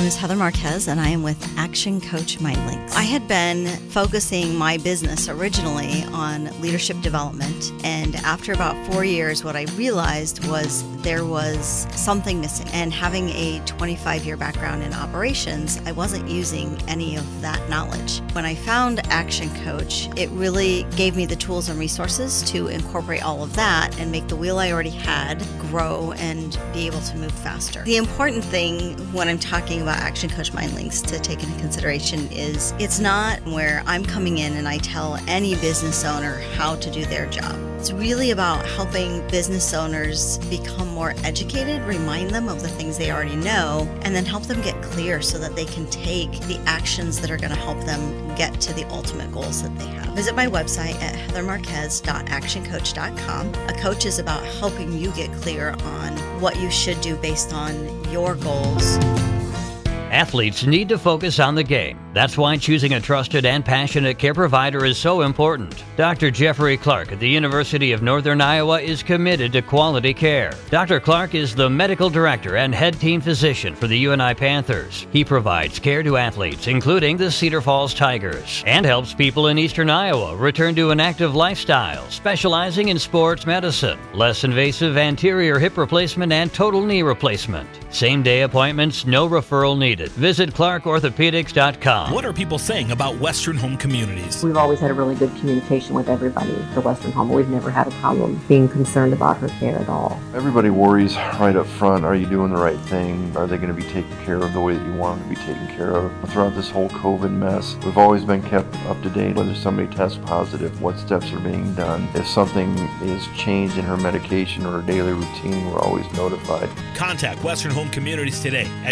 is Heather Marquez, and I am with Action Coach MindLinks. I had been focusing my business originally on leadership development, and after about 4 years, what I realized was there was something missing. And having a 25-year background in operations, I wasn't using any of that knowledge. When I found Action Coach, it really gave me the tools and resources to incorporate all of that and make the wheel I already had grow and be able to move faster. The important thing when I'm talking about Action Coach MindLinks to take into consideration is it's not where I'm coming in and I tell any business owner how to do their job. It's really about helping business owners become more educated, remind them of the things they already know, and then help them get clear so that they can take the actions that are going to help them get to the ultimate goals that they have. Visit my website at heathermarquez.actioncoach.com. A coach is about helping you get clear on what you should do based on your goals. Athletes need to focus on the game. That's why choosing a trusted and passionate care provider is so important. Dr. Jeffrey Clark at the University of Northern Iowa is committed to quality care. Dr. Clark is the medical director and head team physician for the UNI Panthers. He provides care to athletes, including the Cedar Falls Tigers, and helps people in eastern Iowa return to an active lifestyle, specializing in sports medicine, less invasive anterior hip replacement, and total knee replacement. Same-day appointments, no referral needed. Visit ClarkOrthopedics.com. What are people saying about Western Home Communities? We've always had a really good communication with everybody at Western Home. We've never had a problem being concerned about her care at all. Everybody worries right up front, are you doing the right thing? Are they going to be taken care of the way that you want them to be taken care of? Throughout this whole COVID mess, we've always been kept up to date. Whether somebody tests positive, what steps are being done. If something is changed in her medication or her daily routine, we're always notified. Contact Western Home Communities today at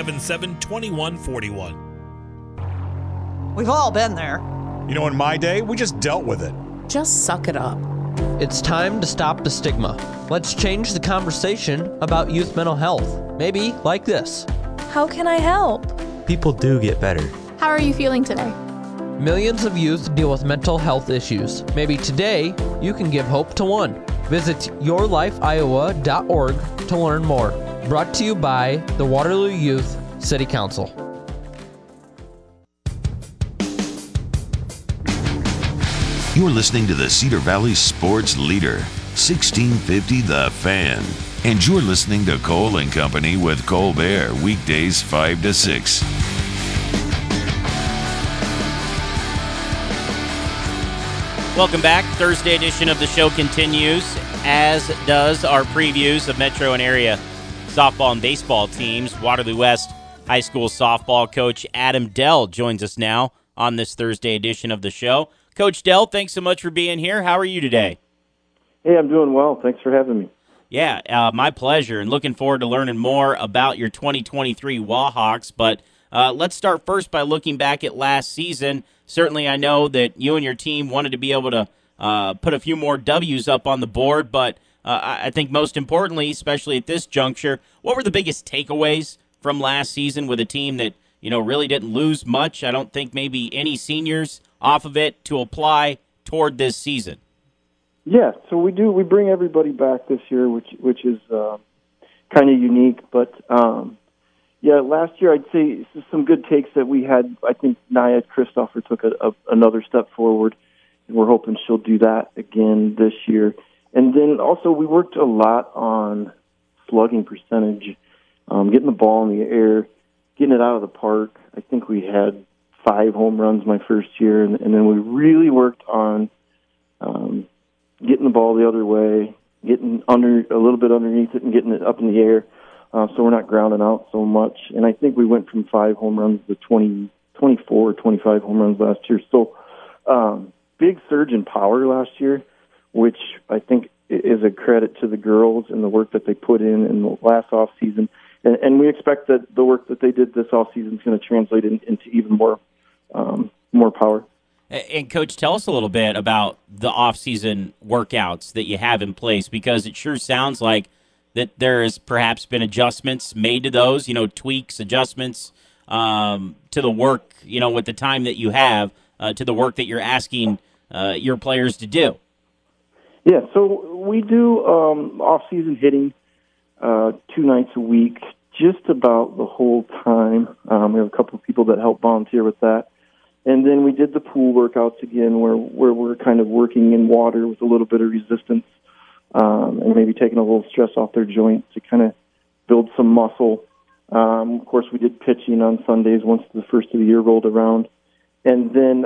277-2141. We've all been there. You know, in my day, we just dealt with it. Just suck it up. It's time to stop the stigma. Let's change the conversation about youth mental health. Maybe like this. How can I help? People do get better. How are you feeling today? Millions of youth deal with mental health issues. Maybe today you can give hope to one. Visit yourlifeiowa.org to learn more. Brought to you by the Waterloo Youth City Council. You're listening to the Cedar Valley Sports Leader, 1650 The Fan. And you're listening to Cole and Company with Colbert, weekdays 5 to 6. Welcome back. Thursday edition of the show continues, as does our previews of metro and area softball and baseball teams. Waterloo West High School softball coach Adam Dell joins us now on this Thursday edition of the show. Coach Dell, thanks so much for being here. How are you today? Hey, I'm doing well. Thanks for having me. Yeah, my pleasure, and looking forward to learning more about your 2023 Wahawks. But let's start first by looking back at last season. Certainly, I know that you and your team wanted to be able to put a few more W's up on the board, but I think most importantly, especially at this juncture, what were the biggest takeaways from last season with a team that, you know, really didn't lose much? I don't think maybe any seniors off of it to apply toward this season. Yeah, so we bring everybody back this year, which is kind of unique. But yeah, last year I'd say some good takes that we had. I think Nia Christopher took another step forward, and we're hoping she'll do that again this year. And then also we worked a lot on slugging percentage, getting the ball in the air, getting it out of the park. I think we had 5 home runs my first year, and then we really worked on getting the ball the other way, getting a little bit underneath it and getting it up in the air, so we're not grounding out so much. And I think we went from 5 home runs to 24 or 25 home runs last year. So big surge in power last year, which I think is a credit to the girls and the work that they put in the last off season. And we expect that the work that they did this off season is going to translate into even more power. And, Coach, tell us a little bit about the off-season workouts that you have in place, because it sure sounds like that there has perhaps been adjustments made to those, tweaks, adjustments to the work, with the time that you have, to the work that you're asking your players to do. Yeah, so we do off-season hitting 2 nights a week, just about the whole time. We have a couple of people that help volunteer with that. And then we did the pool workouts again where we're kind of working in water with a little bit of resistance and maybe taking a little stress off their joints to kind of build some muscle. Of course, we did pitching on Sundays once the first of the year rolled around. And then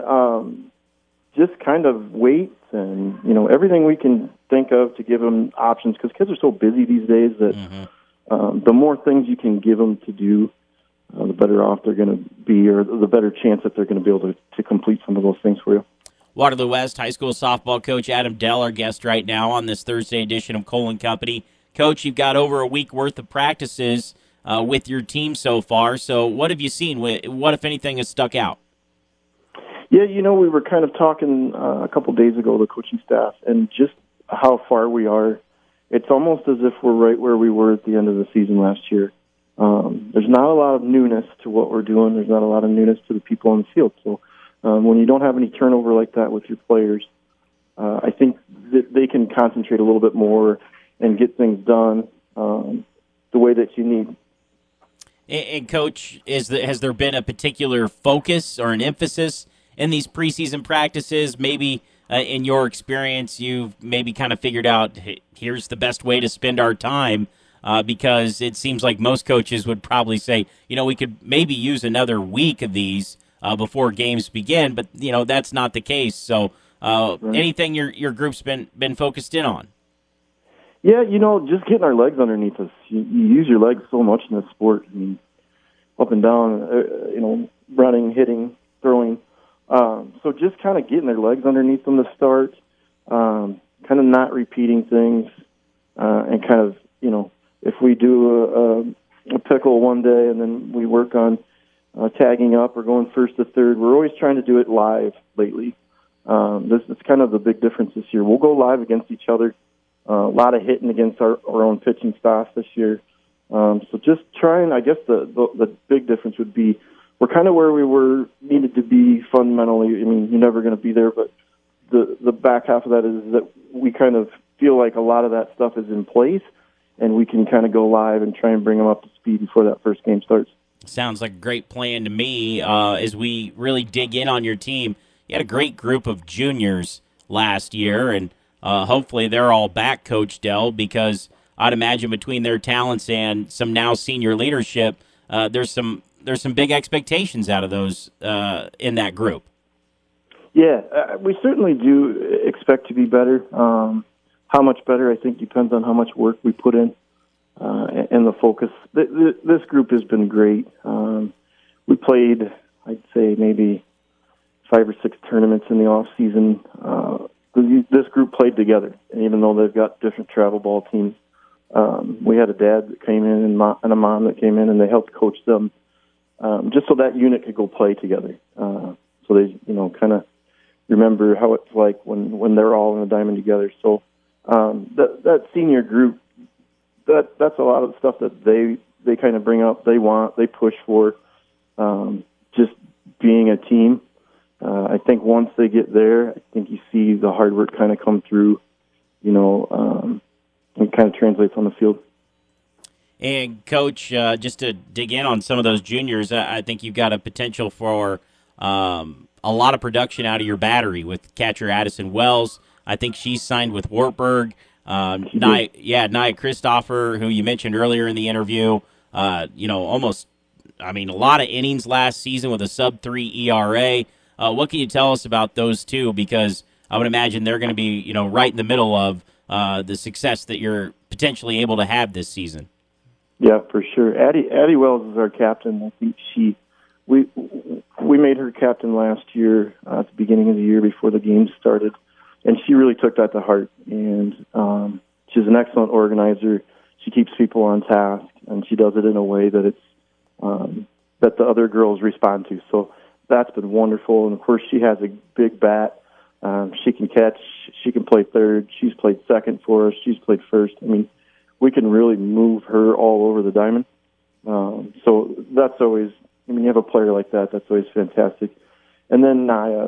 just kind of weights and, everything we can think of to give them options, because kids are so busy these days that the more things you can give them to do, the better off they're going to be, or the better chance that they're going to be able to complete some of those things for you. Waterloo West High School softball coach Adam Dell, our guest right now on this Thursday edition of Cole & Company. Coach, you've got over a week worth of practices with your team so far. So what have you seen? What, if anything, has stuck out? Yeah, we were kind of talking a couple days ago, the coaching staff, and just how far we are. It's almost as if we're right where we were at the end of the season last year. There's not a lot of newness to what we're doing. There's not a lot of newness to the people on the field. So when you don't have any turnover like that with your players, I think that they can concentrate a little bit more and get things done the way that you need. And Coach, has there been a particular focus or an emphasis in these preseason practices? Maybe in your experience, you've maybe kind of figured out, hey, here's the best way to spend our time, because it seems like most coaches would probably say, we could maybe use another week of these before games begin, but, that's not the case. So anything your group's been focused in on? Yeah, just getting our legs underneath us. You use your legs so much in this sport. I mean, up and down, running, hitting, throwing. So just kind of getting their legs underneath them to start, kind of not repeating things, and kind of, if we do a pickle one day and then we work on tagging up or going first to third, we're always trying to do it live lately. This is kind of the big difference this year. We'll go live against each other. A lot of hitting against our own pitching staff this year. So just trying, I guess the big difference would be we're kind of where we needed to be fundamentally. I mean, you're never going to be there, but the back half of that is that we kind of feel like a lot of that stuff is in place, and we can kind of go live and try and bring them up to speed before that first game starts. Sounds like a great plan to me. As we really dig in on your team, you had a great group of juniors last year, and hopefully they're all back, Coach Dell, because I'd imagine between their talents and some now senior leadership, there's some big expectations out of those in that group. Yeah, we certainly do expect to be better. How much better, I think, depends on how much work we put in and the focus. This group has been great. We played, I'd say, maybe 5 or 6 tournaments in the off season. This group played together, and even though they've got different travel ball teams, we had a dad that came in and a mom that came in, and they helped coach them just so that unit could go play together. So they, kind of remember how it's like when they're all in a diamond together. So that senior group, that's a lot of stuff that they kind of bring up. They push for, just being a team. I think once they get there, I think you see the hard work kind of come through, it kind of translates on the field. And, Coach, just to dig in on some of those juniors, I think you've got a potential for a lot of production out of your battery with catcher Addison Wells. I think she's signed with Wartburg. Nia Christopher, who you mentioned earlier in the interview, a lot of innings last season with a sub-3 ERA. What can you tell us about those two? Because I would imagine they're going to be, right in the middle of the success that you're potentially able to have this season. Yeah, for sure. Addie Wells is our captain. I think we made her captain last year at the beginning of the year before the games started, and she really took that to heart. And she's an excellent organizer. She keeps people on task, and she does it in a way that it's that the other girls respond to. So that's been wonderful. And of course, she has a big bat. She can catch. She can play third. She's played second for us. She's played first. I mean, we can really move her all over the diamond. So that's always, you have a player like that, that's always fantastic. And then Nia,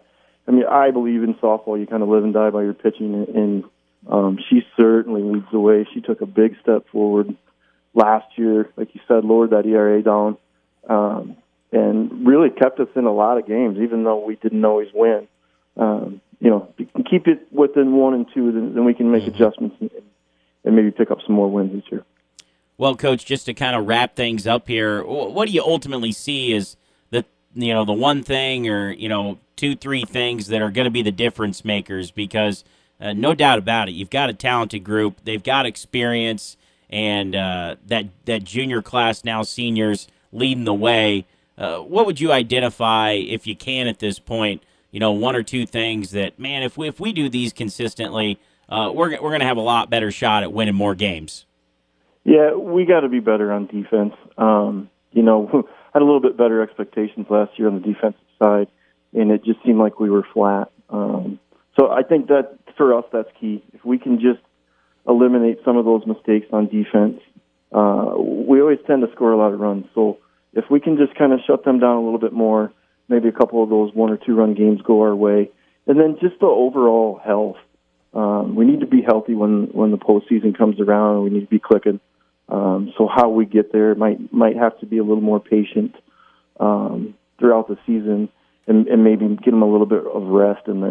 I believe in softball, you kind of live and die by your pitching, and she certainly leads the way way. She took a big step forward last year, like you said, lowered that ERA down, and really kept us in a lot of games, even though we didn't always win. If you can keep it within 1 and 2, then we can make adjustments and maybe pick up some more wins this year. Well, Coach, just to kind of wrap things up here, what do you ultimately see as the one thing or 2-3 things that are going to be the difference makers? Because no doubt about it, you've got a talented group, they've got experience, and that junior class, now seniors, leading the way. What would you identify, if you can at this point, 1 or 2 things that, man, if we do these consistently, we're going to have a lot better shot at winning more games? Yeah, we got to be better on defense. Had a little bit better expectations last year on the defensive side, and it just seemed like we were flat. So I think that for us, that's key. If we can just eliminate some of those mistakes on defense, we always tend to score a lot of runs. So if we can just kind of shut them down a little bit more, maybe a couple of those 1 or 2 run games go our way, and then just the overall health. We need to be healthy when the postseason comes around. We need to be clicking. So how we get there might have to be a little more patient throughout the season, and maybe get them a little bit of rest in there.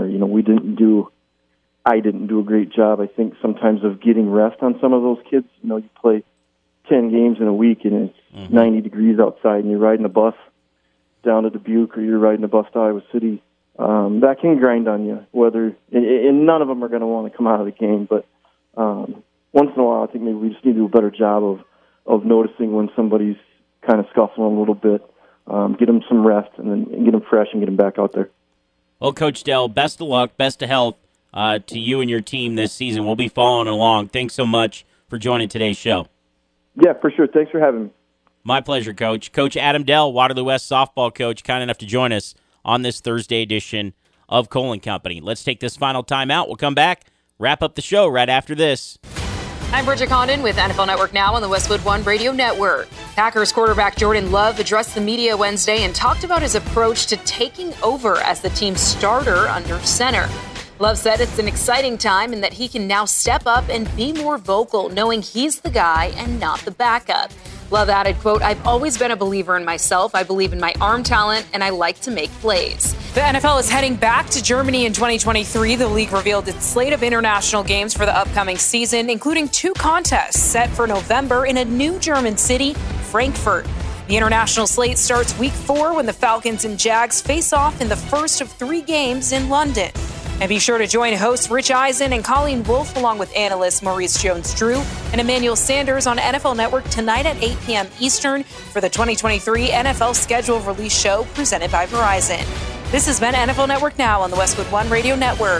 I didn't do a great job, I think, sometimes of getting rest on some of those kids. You play 10 games in a week, and it's 90 degrees outside, and you're riding a bus down to Dubuque, or you're riding a bus to Iowa City. That can grind on you. And none of them are going to want to come out of the game, but once in a while, I think maybe we just need to do a better job of noticing when somebody's kind of scuffling a little bit, get them some rest, and then get them fresh and get them back out there. Well, Coach Dell, best of luck, best of health to you and your team this season. We'll be following along. Thanks so much for joining today's show. Yeah, for sure. Thanks for having me. My pleasure, Coach. Coach Adam Dell, Waterloo West softball coach, kind enough to join us on this Thursday edition of Cole & Company. Let's take this final time out. We'll come back, wrap up the show right after this. I'm Bridget Condon with NFL Network Now on the Westwood One Radio Network. Packers quarterback Jordan Love addressed the media Wednesday and talked about his approach to taking over as the team's starter under center. Love said it's an exciting time and that he can now step up and be more vocal, knowing he's the guy and not the backup. Love added, quote, "I've always been a believer in myself. I believe in my arm talent, and I like to make plays." The NFL is heading back to Germany in 2023. The league revealed its slate of international games for the upcoming season, including 2 contests set for November in a new German city, Frankfurt. The international slate starts week 4 when the Falcons and Jags face off in the first of 3 games in London. And be sure to join hosts Rich Eisen and Colleen Wolfe, along with analysts Maurice Jones-Drew and Emmanuel Sanders on NFL Network tonight at 8 p.m. Eastern for the 2023 NFL Schedule Release Show presented by Verizon. This has been NFL Network Now on the Westwood One Radio Network.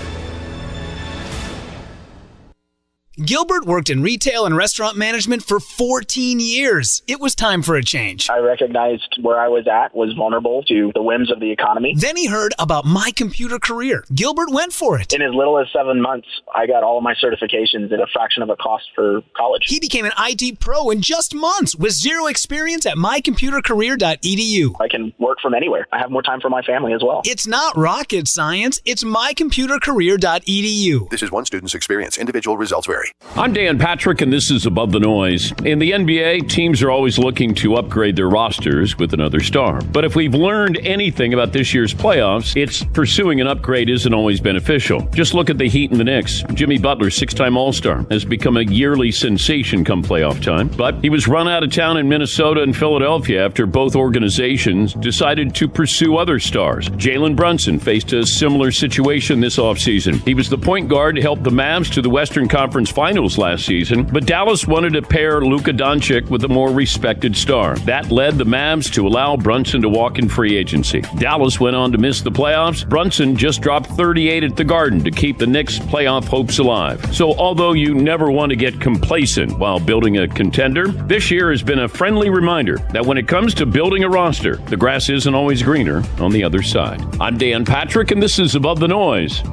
Gilbert worked in retail and restaurant management for 14 years. It was time for a change. I recognized where I was at was vulnerable to the whims of the economy. Then he heard about My Computer Career. Gilbert went for it. In as little as 7 months, I got all of my certifications at a fraction of a cost for college. He became an IT pro in just months with zero experience at mycomputercareer.edu. I can work from anywhere. I have more time for my family as well. It's not rocket science. It's mycomputercareer.edu. This is one student's experience. Individual results vary. I'm Dan Patrick, and this is Above the Noise. In the NBA, teams are always looking to upgrade their rosters with another star. But if we've learned anything about this year's playoffs, it's pursuing an upgrade isn't always beneficial. Just look at the Heat and the Knicks. Jimmy Butler, 6-time All-Star, has become a yearly sensation come playoff time. But he was run out of town in Minnesota and Philadelphia after both organizations decided to pursue other stars. Jalen Brunson faced a similar situation this offseason. He was the point guard to help the Mavs to the Western Conference Finals last season, but Dallas wanted to pair Luka Doncic with a more respected star. That led the Mavs to allow Brunson to walk in free agency. Dallas went on to miss the playoffs. Brunson just dropped 38 at the Garden to keep the Knicks' playoff hopes alive. So although you never want to get complacent while building a contender, this year has been a friendly reminder that when it comes to building a roster, the grass isn't always greener on the other side. I'm Dan Patrick, and this is Above the Noise.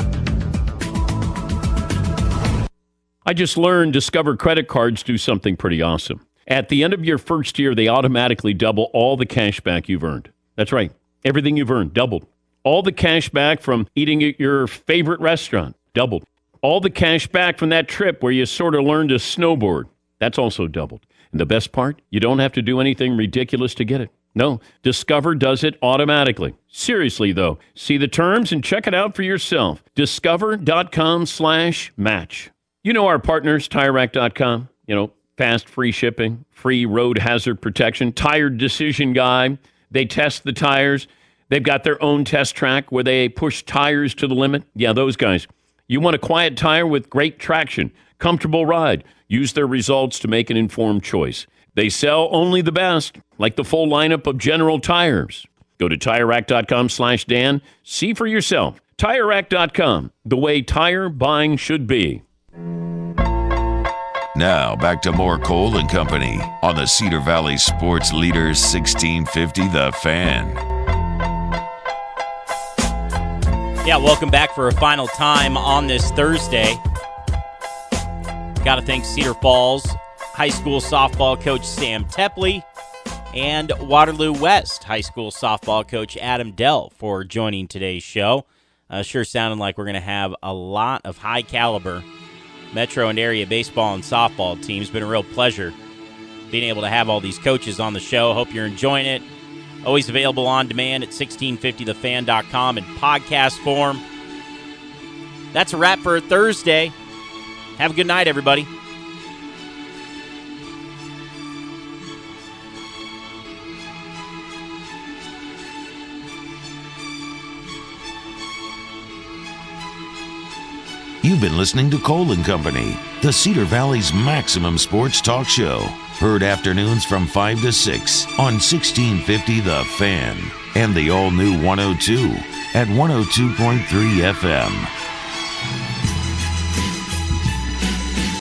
I just learned Discover credit cards do something pretty awesome. At the end of your first year, they automatically double all the cash back you've earned. That's right. Everything you've earned, doubled. All the cash back from eating at your favorite restaurant, doubled. All the cash back from that trip where you sort of learned to snowboard, that's also doubled. And the best part, you don't have to do anything ridiculous to get it. No, Discover does it automatically. Seriously, though, see the terms and check it out for yourself. Discover.com/match. You know our partners, TireRack.com. Fast, free shipping, free road hazard protection, Tire Decision Guide. They test the tires. They've got their own test track where they push tires to the limit. Yeah, those guys. You want a quiet tire with great traction, comfortable ride. Use their results to make an informed choice. They sell only the best, like the full lineup of General Tires. Go to TireRack.com/Dan. See for yourself. TireRack.com, the way tire buying should be. Now, back to more Cole and Company on the Cedar Valley Sports Leader 1650 The Fan. Yeah, welcome back for a final time on this Thursday. Got to thank Cedar Falls High School softball coach Sam Tepley and Waterloo West High School softball coach Adam Dell for joining today's show. Sure sounding like we're going to have a lot of high caliber metro and area baseball and softball teams. Been a real pleasure being able to have all these coaches on the show. Hope you're enjoying it. Always available on demand at 1650thefan.com in podcast form. That's a wrap for Thursday. Have a good night, everybody. You've been listening to Cole and Company, the Cedar Valley's maximum sports talk show. Heard afternoons from 5 to 6 on 1650 The Fan and the all-new 102 at 102.3 FM.